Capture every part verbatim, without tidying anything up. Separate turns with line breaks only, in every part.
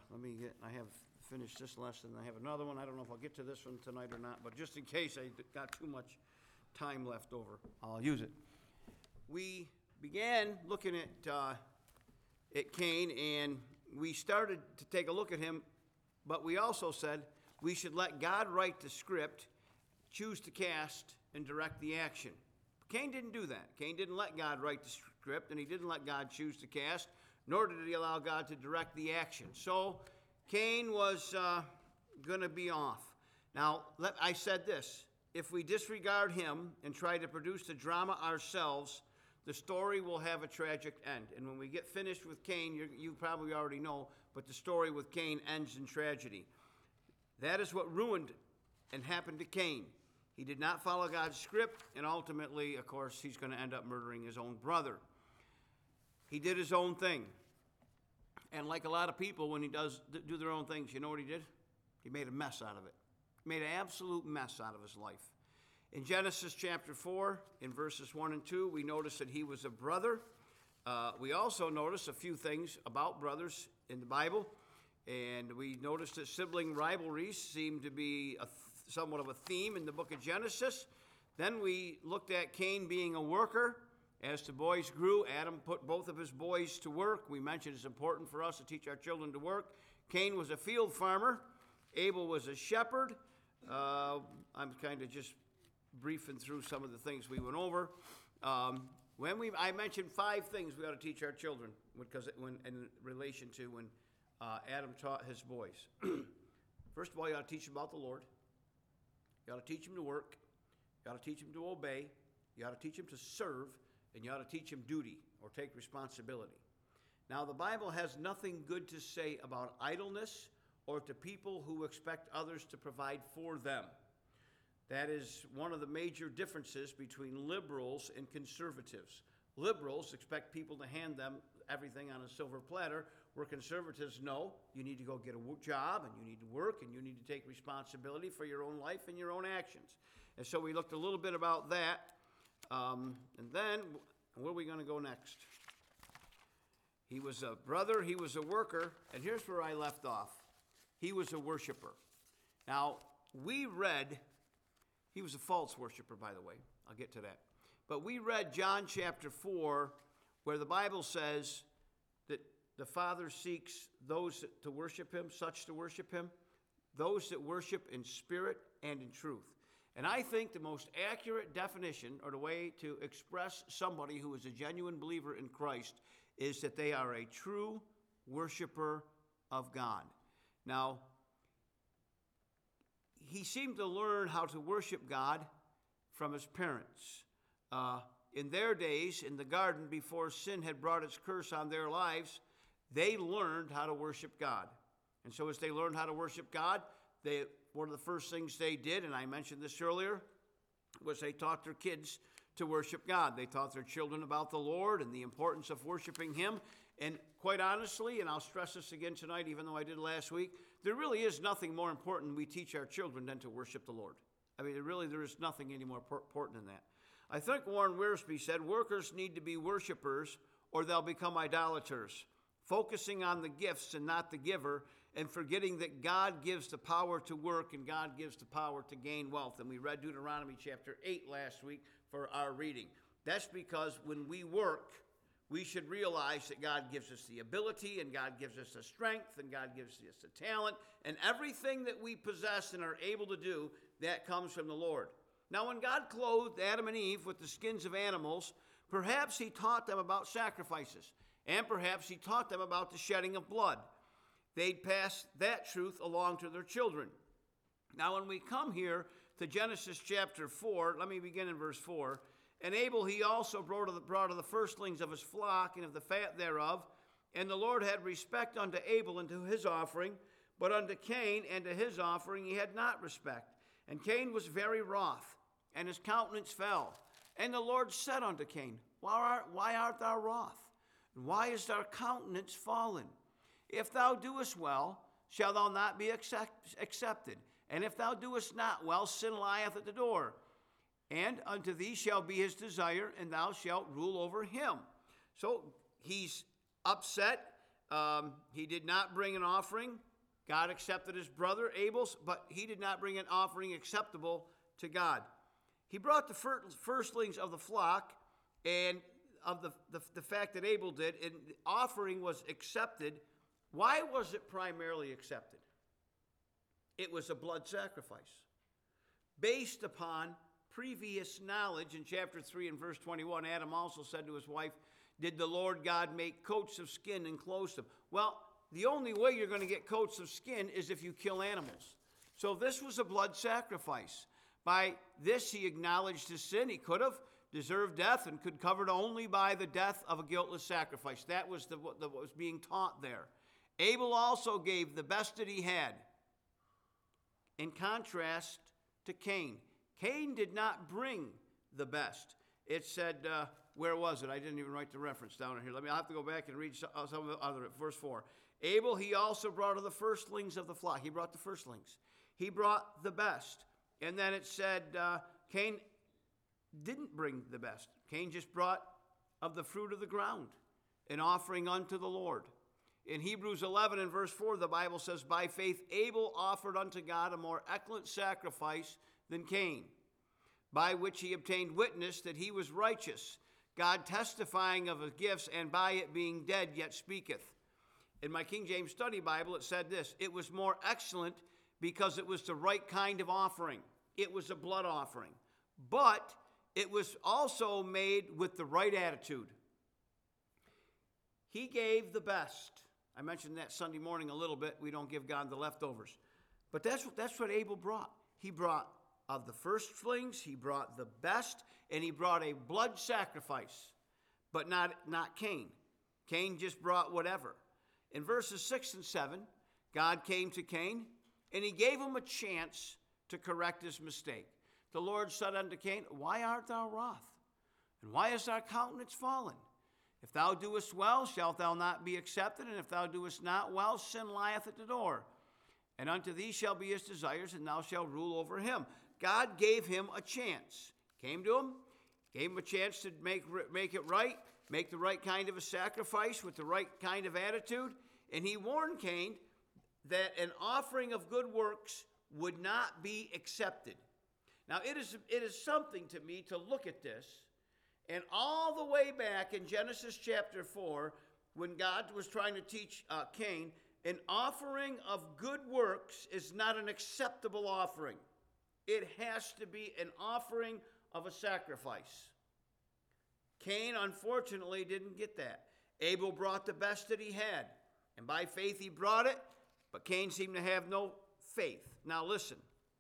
let me get, I have finished this lesson. I have another one. I don't know if I'll get to this one tonight or not, but just in case I got too much time left over, I'll use it. We began looking at, uh, at Cain, and we started to take a look at him, but we also said we should let God write the script, choose to cast, and direct the action. Cain didn't do that. Cain didn't let God write the script, and he didn't let God choose to cast, nor did he allow God to direct the action. So Cain was uh, going to be off. Now, let, I said this. If we disregard him and try to produce the drama ourselves, the story will have a tragic end. And when we get finished with Cain, you you probably already know, but the story with Cain ends in tragedy. That is what ruined and happened to Cain. He did not follow God's script, and ultimately, of course, he's going to end up murdering his own brother. He did his own thing. And like a lot of people, when he does do their own things, you know what he did? He made a mess out of it. He made an absolute mess out of his life. In Genesis chapter four, in verses one and two, we notice that he was a brother. Uh, we also notice a few things about brothers in the Bible. And we noticed that sibling rivalries seem to be a th- somewhat of a theme in the book of Genesis. Then we looked at Cain being a worker. As the boys grew, Adam put both of his boys to work. We mentioned it's important for us to teach our children to work. Cain was a field farmer. Abel was a shepherd. Uh, I'm kind of just briefing through some of the things we went over. Um, when we, I mentioned five things we ought to teach our children because it, when, in relation to when uh, Adam taught his boys. First of all, you ought to teach them about the Lord. You ought to teach them to work. You ought to teach them to obey. You ought to teach them to serve. And you ought to teach them duty or take responsibility. Now, the Bible has nothing good to say about idleness or to people who expect others to provide for them. That is one of the major differences between liberals and conservatives. Liberals expect people to hand them everything on a silver platter, where conservatives know you need to go get a job and you need to work and you need to take responsibility for your own life and your own actions. And so we looked a little bit about that. Um, and then, where are we going to go next? He was a brother, he was a worker, and here's where I left off. He was a worshiper. Now, we read, he was a false worshiper, by the way. I'll get to that. But we read John chapter four, where the Bible says that the Father seeks those to worship him, such to worship him, those that worship in spirit and in truth. And I think the most accurate definition or the way to express somebody who is a genuine believer in Christ is that they are a true worshiper of God. Now, he seemed to learn how to worship God from his parents. Uh, in their days, in the garden, before sin had brought its curse on their lives, they learned how to worship God. And so as they learned how to worship God, they one of the first things they did, and I mentioned this earlier, was they taught their kids to worship God. They taught their children about the Lord and the importance of worshiping him. And quite honestly, and I'll stress this again tonight, even though I did last week, there really is nothing more important we teach our children than to worship the Lord. I mean, really, there is nothing any more important than that. I think Warren Wiersbe said, workers need to be worshipers or they'll become idolaters, focusing on the gifts and not the giver, and forgetting that God gives the power to work and God gives the power to gain wealth. And we read Deuteronomy chapter eight last week for our reading. That's because when we work, we should realize that God gives us the ability and God gives us the strength and God gives us the talent, and everything that we possess and are able to do, that comes from the Lord. Now, when God clothed Adam and Eve with the skins of animals, perhaps he taught them about sacrifices, and perhaps he taught them about the shedding of blood. They'd pass that truth along to their children. Now, when we come here to Genesis chapter four, let me begin in verse four. And Abel he also brought of, the, brought of the firstlings of his flock and of the fat thereof. And the Lord had respect unto Abel and to his offering, but unto Cain and to his offering he had not respect. And Cain was very wroth, and his countenance fell. And the Lord said unto Cain, Why art, why art thou wroth? And why is thy countenance fallen? If thou doest well, shall thou not be accept, accepted? And if thou doest not well, sin lieth at the door. And unto thee shall be his desire, and thou shalt rule over him. So he's upset. um, he did not bring an offering. God accepted his brother Abel's, but he did not bring an offering acceptable to God. He brought the fir- firstlings of the flock, and of the, the, the fact that Abel did, and the offering was accepted. Why was it primarily accepted? It was a blood sacrifice based upon previous knowledge. In chapter three and verse twenty-one, Adam also said to his wife, did the Lord God make coats of skin and clothe them? Well, the only way you're going to get coats of skin is if you kill animals. So this was a blood sacrifice. By this he acknowledged his sin. He could have deserved death and could cover it only by the death of a guiltless sacrifice. That was the, what was being taught there. Abel also gave the best that he had, in contrast to Cain. Cain did not bring the best. It said, uh, where was it? I didn't even write the reference down here. Let me, I'll have to go back and read some, uh, some of the other, verse four. Abel, he also brought of the firstlings of the flock. He brought the firstlings. He brought the best. And then it said, uh, Cain didn't bring the best. Cain just brought of the fruit of the ground, an offering unto the Lord. In Hebrews eleven and verse four, the Bible says, by faith Abel offered unto God a more excellent sacrifice than Cain, by which he obtained witness that he was righteous, God testifying of his gifts, and by it being dead yet speaketh. In my King James Study Bible, it said this, it was more excellent because it was the right kind of offering. It was a blood offering. But it was also made with the right attitude. He gave the best. I mentioned that Sunday morning a little bit. We don't give God the leftovers. But that's, that's what Abel brought. He brought of the firstlings, he brought the best, and he brought a blood sacrifice, but not, not Cain. Cain just brought whatever. In verses six and seven, God came to Cain, and he gave him a chance to correct his mistake. The Lord said unto Cain, why art thou wroth? And why is thy countenance fallen? If thou doest well, shalt thou not be accepted, and if thou doest not well, sin lieth at the door. And unto thee shall be his desires, and thou shalt rule over him. God gave him a chance. Came to him, gave him a chance to make, make it right, make the right kind of a sacrifice with the right kind of attitude. And he warned Cain that an offering of good works would not be accepted. Now, it is, it is something to me to look at this, and all the way back in Genesis chapter four, when God was trying to teach uh, Cain, an offering of good works is not an acceptable offering. It has to be an offering of a sacrifice. Cain, unfortunately, didn't get that. Abel brought the best that he had, and by faith he brought it, but Cain seemed to have no faith. Now listen,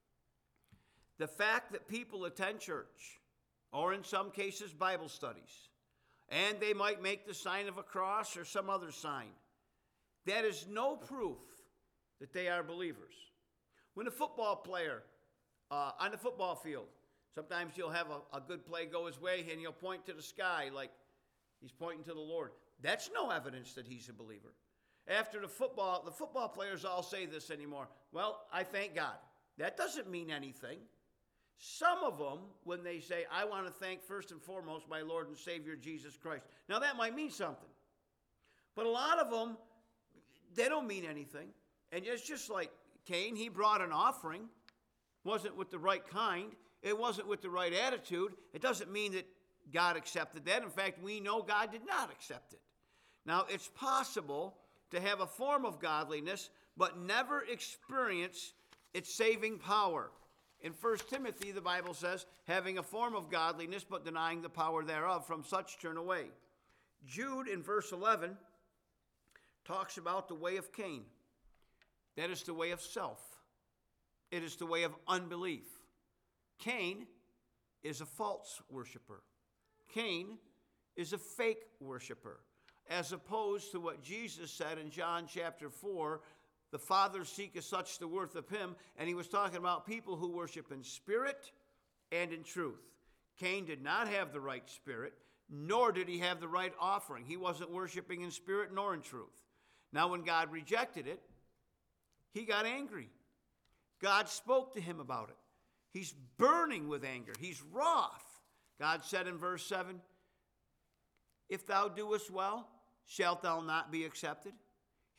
the fact that people attend church, or in some cases Bible studies, and they might make the sign of a cross or some other sign, that is no proof that they are believers. When a football player uh, on the football field, sometimes you'll have a, a good play go his way and he'll point to the sky like he's pointing to the Lord. That's no evidence that he's a believer. After the football, the football players all say this anymore. Well, I thank God. That doesn't mean anything. Some of them, when they say, I want to thank first and foremost my Lord and Savior Jesus Christ. Now that might mean something. But a lot of them, they don't mean anything. And it's just like Cain, he brought an offering. Wasn't with the right kind. It wasn't with the right attitude. It doesn't mean that God accepted that. In fact, we know God did not accept it. Now, it's possible to have a form of godliness, but never experience its saving power. In First Timothy, the Bible says, having a form of godliness, but denying the power thereof, from such turn away. Jude, in verse eleven, talks about the way of Cain. That is the way of self. It is the way of unbelief. Cain is a false worshiper. Cain is a fake worshiper, as opposed to what Jesus said in John chapter four, the Father seeketh such the worth of him, and he was talking about people who worship in spirit and in truth. Cain did not have the right spirit, nor did he have the right offering. He wasn't worshiping in spirit nor in truth. Now, when God rejected it, he got angry. God spoke to him about it. He's burning with anger. He's wroth. God said in verse seven, if thou doest well, shalt thou not be accepted?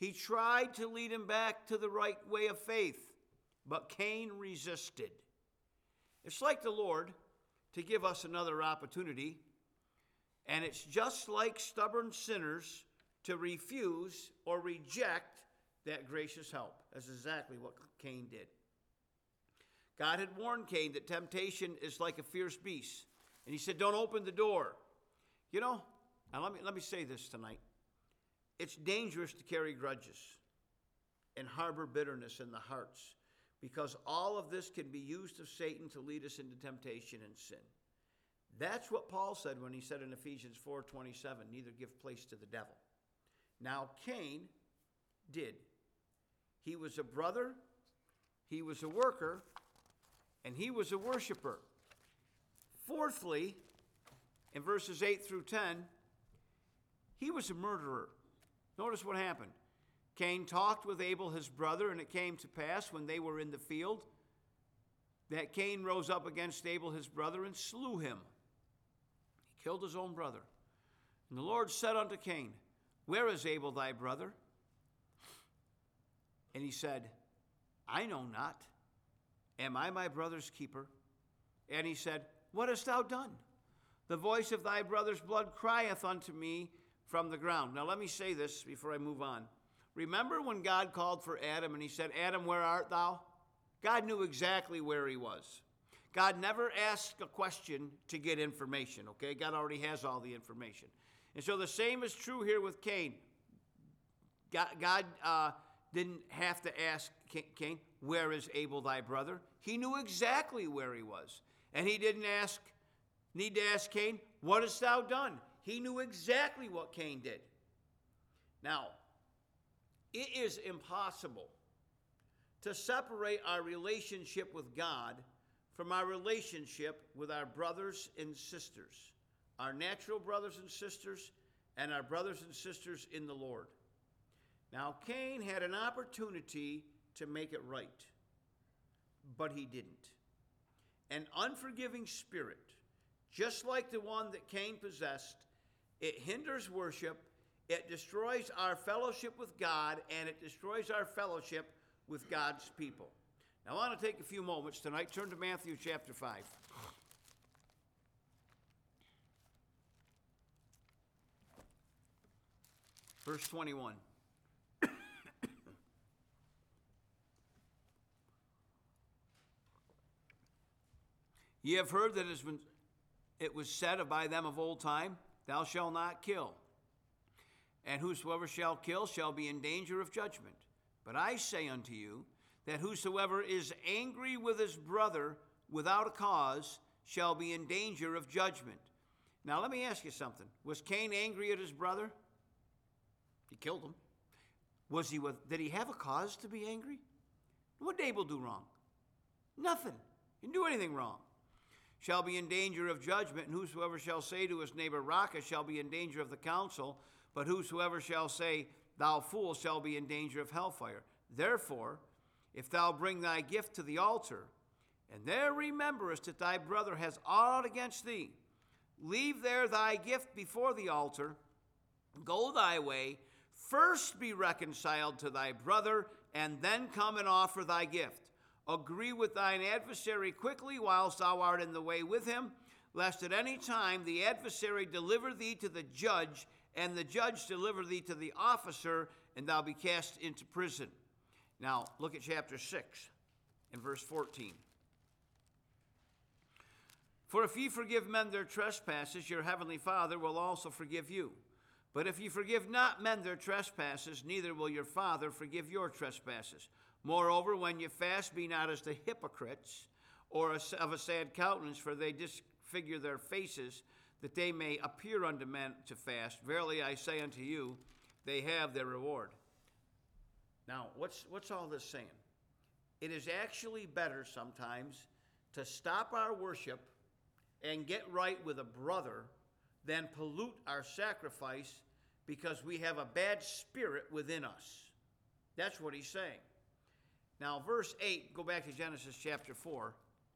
He tried to lead him back to the right way of faith, but Cain resisted. It's like the Lord to give us another opportunity, and it's just like stubborn sinners to refuse or reject that gracious help. That's exactly what Cain did. God had warned Cain that temptation is like a fierce beast, and he said, don't open the door. You know, now let me, let me say this tonight. It's dangerous to carry grudges and harbor bitterness in the hearts, because all of this can be used of Satan to lead us into temptation and sin. That's what Paul said when he said in Ephesians four twenty-seven, neither give place to the devil. Now, Cain did. He was a brother, he was a worker, and he was a worshiper. Fourthly, in verses eight through ten, he was a murderer. Notice what happened. Cain talked with Abel, his brother, and it came to pass when they were in the field that Cain rose up against Abel, his brother, and slew him. He killed his own brother. And the Lord said unto Cain, where is Abel thy brother? And he said, I know not. Am I my brother's keeper? And he said, what hast thou done? The voice of thy brother's blood crieth unto me from the ground. Now let me say this before I move on. Remember when God called for Adam and he said, Adam, where art thou? God knew exactly where he was. God never asked a question to get information, okay? God already has all the information. And so the same is true here with Cain. God, God uh, didn't have to ask Cain, where is Abel thy brother? He knew exactly where he was. And he didn't ask, need to ask Cain, what hast thou done? He knew exactly what Cain did. Now, it is impossible to separate our relationship with God from our relationship with our brothers and sisters, our natural brothers and sisters, and our brothers and sisters in the Lord. Now, Cain had an opportunity to make it right, but he didn't. An unforgiving spirit, just like the one that Cain possessed, it hinders worship, it destroys our fellowship with God, and it destroys our fellowship with God's people. Now, I want to take a few moments tonight. Turn to Matthew chapter five. Verse twenty-one. Ye have heard that it was said by them of old time, thou shalt not kill. And whosoever shall kill shall be in danger of judgment. But I say unto you, that whosoever is angry with his brother without a cause shall be in danger of judgment. Now let me ask you something. Was Cain angry at his brother? He killed him. Was he with, did he have a cause to be angry? What did Abel do wrong? Nothing. He didn't do anything wrong. Shall be in danger of judgment, and whosoever shall say to his neighbor, Raca, shall be in danger of the council, but whosoever shall say, thou fool, shall be in danger of hellfire. Therefore, if thou bring thy gift to the altar, and there rememberest that thy brother has aught against thee, leave there thy gift before the altar, go thy way, first be reconciled to thy brother, and then come and offer thy gift. Agree with thine adversary quickly whilst thou art in the way with him, lest at any time the adversary deliver thee to the judge, and the judge deliver thee to the officer, and thou be cast into prison. Now, look at chapter six and verse fourteen. For if ye forgive men their trespasses, your heavenly Father will also forgive you. But if ye forgive not men their trespasses, neither will your Father forgive your trespasses. Moreover, when ye fast, be not as the hypocrites, or of a sad countenance, for they disfigure their faces, that they may appear unto men to fast. Verily I say unto you, they have their reward. Now, what's, what's all this saying? It is actually better sometimes to stop our worship and get right with a brother than pollute our sacrifice because we have a bad spirit within us. That's what he's saying. Now, verse eight, go back to Genesis chapter four.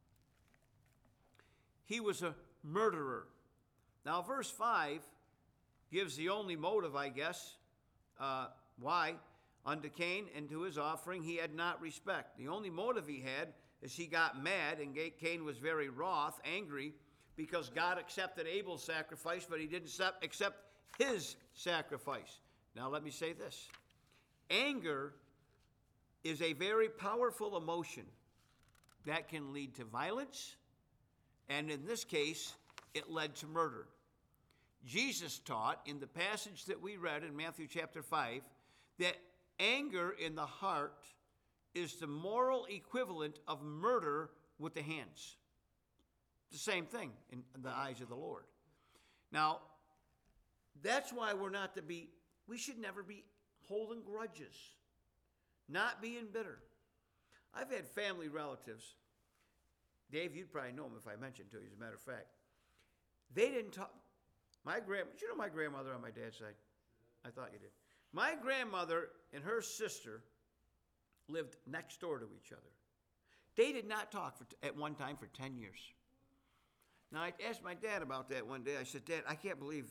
He was a murderer. Now, verse five gives the only motive, I guess, uh, why. Unto Cain and to his offering he had not respect. The only motive he had is he got mad, and Cain was very wroth, angry, because God accepted Abel's sacrifice, but he didn't accept his sacrifice. Now let me say this. Anger is a very powerful emotion that can lead to violence, and in this case, it led to murder. Jesus taught in the passage that we read in Matthew chapter five that anger in the heart is the moral equivalent of murder with the hands. The same thing in the eyes of the Lord. Now, that's why we're not to be, we should never be holding grudges, not being bitter. I've had family relatives, Dave, you'd probably know them if I mentioned to you, as a matter of fact. They didn't talk, my grand, did you know my grandmother on my dad's side? I thought you did. My grandmother and her sister lived next door to each other. They did not talk for, at one time for ten years. Now, I asked my dad about that one day. I said, Dad, I can't believe,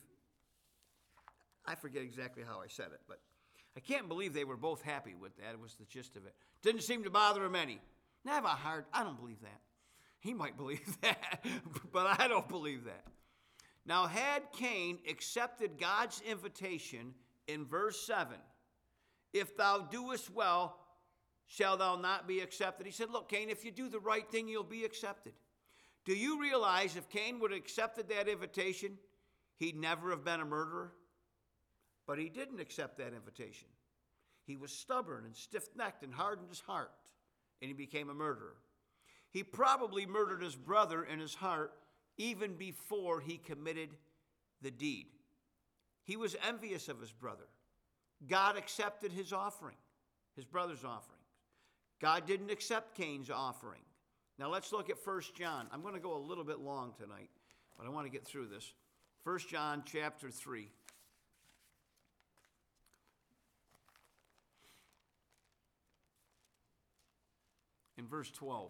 I forget exactly how I said it, but I can't believe they were both happy with that. It was the gist of it. Didn't seem to bother him any. Now, I have a hard, I don't believe that. He might believe that, but I don't believe that. Now, had Cain accepted God's invitation in verse seven, if thou doest well, shall thou not be accepted? He said, look, Cain, if you do the right thing, you'll be accepted. Do you realize if Cain would have accepted that invitation, he'd never have been a murderer? But he didn't accept that invitation. He was stubborn and stiff-necked and hardened his heart, and he became a murderer. He probably murdered his brother in his heart even before he committed the deed. He was envious of his brother. God accepted his offering, his brother's offering. God didn't accept Cain's offering. Now let's look at First John. I'm going to go a little bit long tonight, but I want to get through this. First John chapter three. In verse twelve.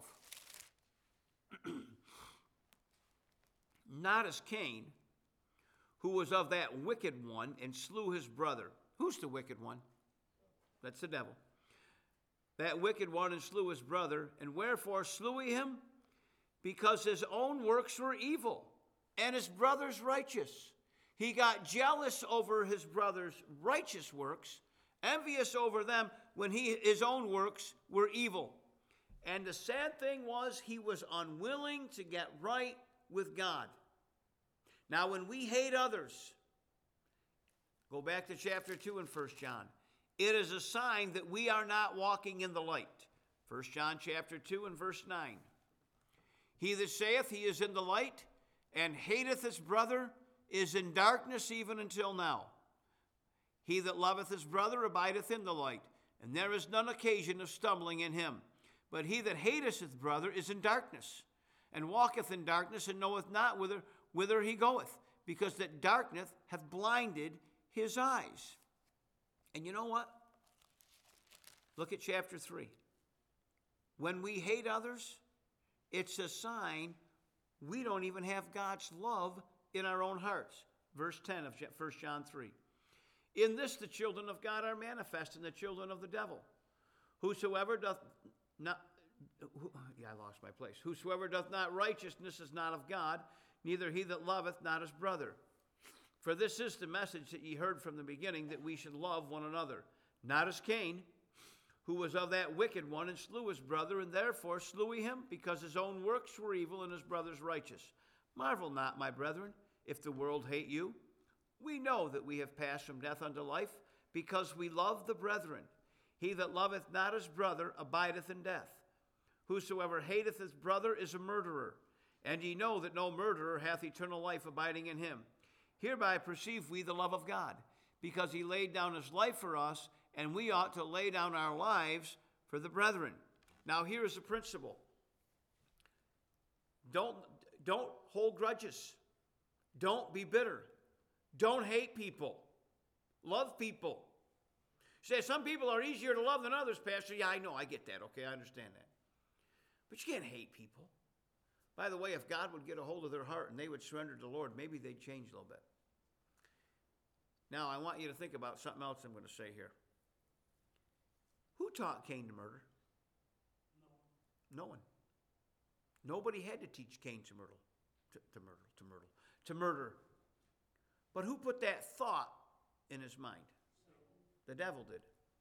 Not as Cain, who was of that wicked one and slew his brother. Who's the wicked one? That's the devil. That wicked one and slew his brother. And wherefore slew he him? Because his own works were evil, and his brother's righteous. He got jealous over his brother's righteous works, envious over them when he, his own works were evil. And the sad thing was, he was unwilling to get right with God. Now, when we hate others, go back to chapter two in First John. It is a sign that we are not walking in the light. First John chapter two and verse nine. He that saith he is in the light and hateth his brother is in darkness even until now. He that loveth his brother abideth in the light, and there is none occasion of stumbling in him. But he that hateth his brother is in darkness, and walketh in darkness, and knoweth not whither, whither he goeth, because that darkness hath blinded his eyes. And you know what? Look at chapter three. When we hate others, it's a sign we don't even have God's love in our own hearts. Verse ten of First John three. In this the children of God are manifest, and the children of the devil. Whosoever doth not, who, yeah, I lost my place. Whosoever doth not righteousness is not of God, neither he that loveth not his brother. For this is the message that ye heard from the beginning, that we should love one another. Not as Cain, who was of that wicked one, and slew his brother, and therefore slew he him, because his own works were evil, and his brother's righteous. Marvel not, my brethren, if the world hate you. We know that we have passed from death unto life, because we love the brethren. He that loveth not his brother abideth in death. Whosoever hateth his brother is a murderer, and ye know that no murderer hath eternal life abiding in him. Hereby perceive we the love of God, because he laid down his life for us, and we ought to lay down our lives for the brethren. Now here is the principle. Don't, don't hold grudges. Don't be bitter. Don't hate people. Love people. Say, some people are easier to love than others, Pastor. Yeah, I know, I get that, okay, I understand that. But you can't hate people. By the way, if God would get a hold of their heart and they would surrender to the Lord, maybe they'd change a little bit. Now, I want you to think about something else I'm going to say here. Who taught Cain to murder? No. No one. Nobody had to teach Cain to murder, to, to murder, to murder, to murder. But who put that thought in his mind? The devil did.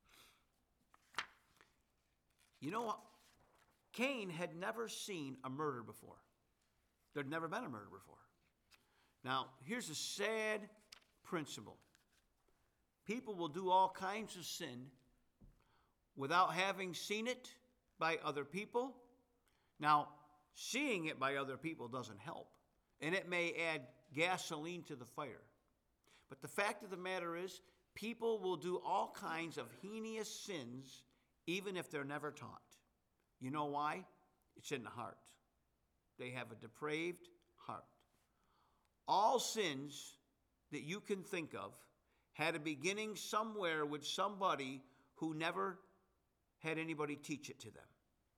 You know what? Cain had never seen a murder before. There'd never been a murder before. Now, here's a sad principle. People will do all kinds of sin without having seen it by other people. Now, seeing it by other people doesn't help, and it may add gasoline to the fire. But the fact of the matter is, people will do all kinds of heinous sins even if they're never taught. You know why? It's in the heart. They have a depraved heart. All sins that you can think of had a beginning somewhere with somebody who never had anybody teach it to them.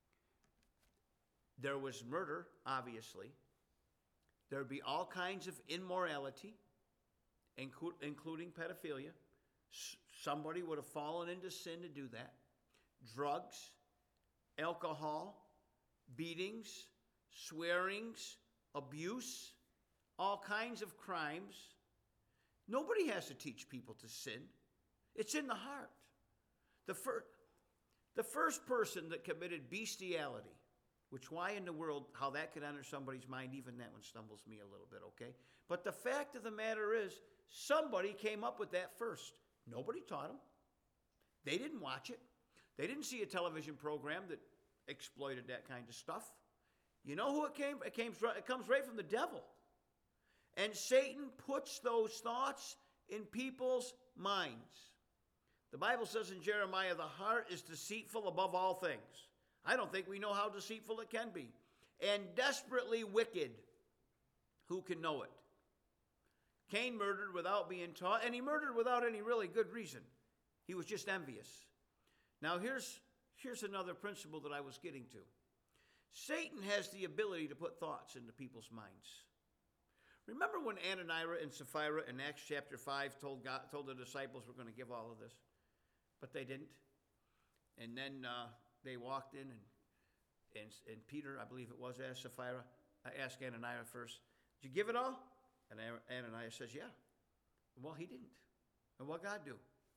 There was murder, obviously. There would be all kinds of immorality, inclu- including pedophilia. S- somebody would have fallen into sin to do that. Drugs, alcohol, beatings, swearings, abuse, all kinds of crimes. Nobody has to teach people to sin. It's in the heart. The, fir- the first person that committed bestiality, which why in the world, how that could enter somebody's mind, even that one stumbles me a little bit, okay? But the fact of the matter is, somebody came up with that first. Nobody taught them. They didn't watch it. They didn't see a television program that exploited that kind of stuff. You know who it came? It came. It comes right from the devil. And Satan puts those thoughts in people's minds. The Bible says in Jeremiah, the heart is deceitful above all things. I don't think we know how deceitful it can be. And desperately wicked. Who can know it? Cain murdered without being taught, and he murdered without any really good reason. He was just envious. Now here's, here's another principle that I was getting to. Satan has the ability to put thoughts into people's minds. Remember when Ananias and Sapphira in Acts chapter five told God, told the disciples we're going to give all of this? But they didn't. And then uh, they walked in, and, and, and Peter, I believe it was, asked Sapphira, I asked Ananias first, did you give it all? And Ananias says, yeah. Well, he didn't. And what God do?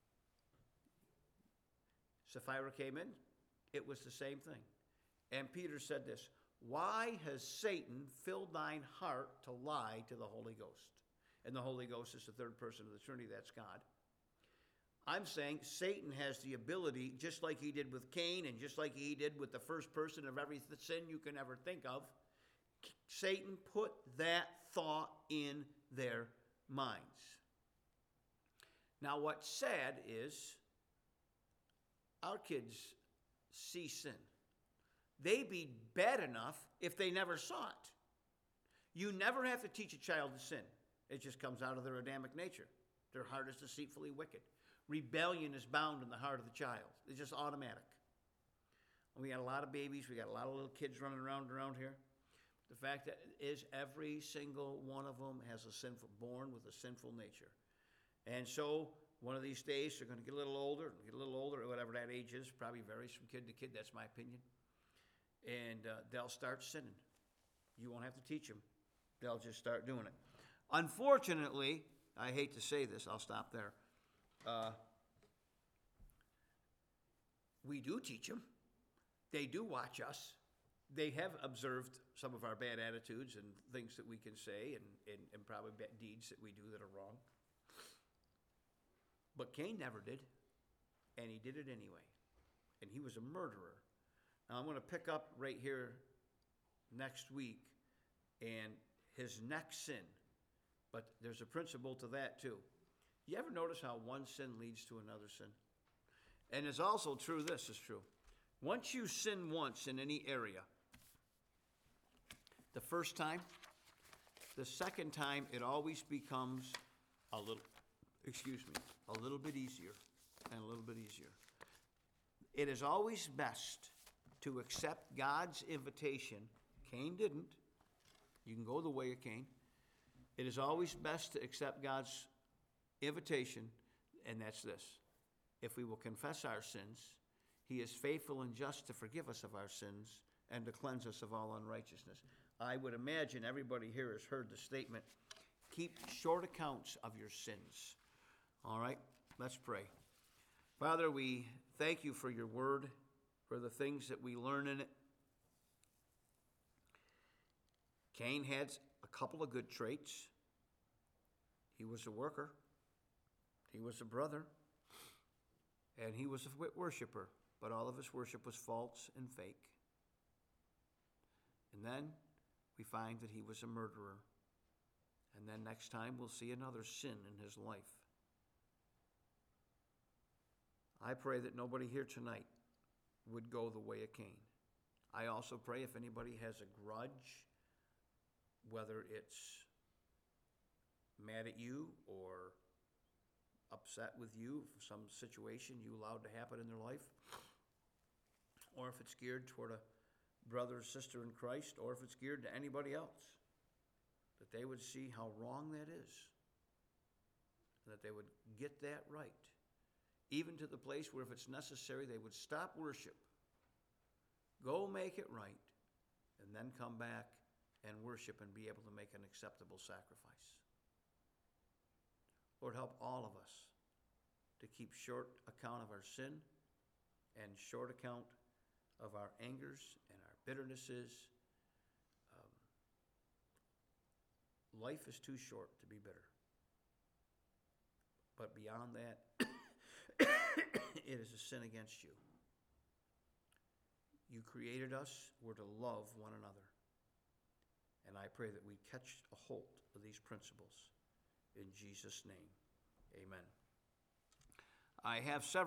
Sapphira came in. It was the same thing. And Peter said this, why has Satan filled thine heart to lie to the Holy Ghost? And the Holy Ghost is the third person of the Trinity, that's God. I'm saying Satan has the ability, just like he did with Cain and just like he did with the first person of every sin you can ever think of, Satan put that thought in their minds. Now what's sad is our kids see sin. They'd be bad enough if they never saw it. You never have to teach a child to sin. It just comes out of their Adamic nature. Their heart is deceitfully wicked. Rebellion is bound in the heart of the child. It's just automatic. And we got a lot of babies. We got a lot of little kids running around around here. The fact that is every single one of them has a sinful, born with a sinful nature. And so one of these days they're going to get a little older, get a little older, or whatever that age is. Probably varies from kid to kid. That's my opinion. And uh, they'll start sinning. You won't have to teach them. They'll just start doing it. Unfortunately, I hate to say this, I'll stop there. Uh, we do teach them. They do watch us. They have observed some of our bad attitudes and things that we can say and, and, and probably bad deeds that we do that are wrong. But Cain never did, and he did it anyway. And he was a murderer. Now, I'm going to pick up right here next week and his next sin. But there's a principle to that, too. You ever notice how one sin leads to another sin? And it's also true, this is true. Once you sin once in any area, the first time, the second time, it always becomes a little, excuse me, a little bit easier and a little bit easier. It is always best to accept God's invitation. Cain didn't. You can go the way of Cain. It is always best to accept God's invitation, and that's this. If we will confess our sins, He is faithful and just to forgive us of our sins and to cleanse us of all unrighteousness. I would imagine everybody here has heard the statement, keep short accounts of your sins. All right, let's pray. Father, we thank you for your word, for the things that we learn in it. Cain had a couple of good traits. He was a worker. He was a brother. And he was a worshiper. But all of his worship was false and fake. And then we find that he was a murderer. And then next time we'll see another sin in his life. I pray that nobody here tonight would go the way of Cain. I also pray if anybody has a grudge, whether it's mad at you or upset with you for some situation you allowed to happen in their life, or if it's geared toward a brother or sister in Christ, or if it's geared to anybody else, that they would see how wrong that is, and that they would get that right, even to the place where if it's necessary, they would stop worship, go make it right, and then come back and worship and be able to make an acceptable sacrifice. Lord, help all of us to keep short account of our sin and short account of our angers and our bitternesses. Um, life is too short to be bitter. But beyond that, it is a sin against you. You created us, we're to love one another. And I pray that we catch a hold of these principles. In Jesus' name, amen. I have several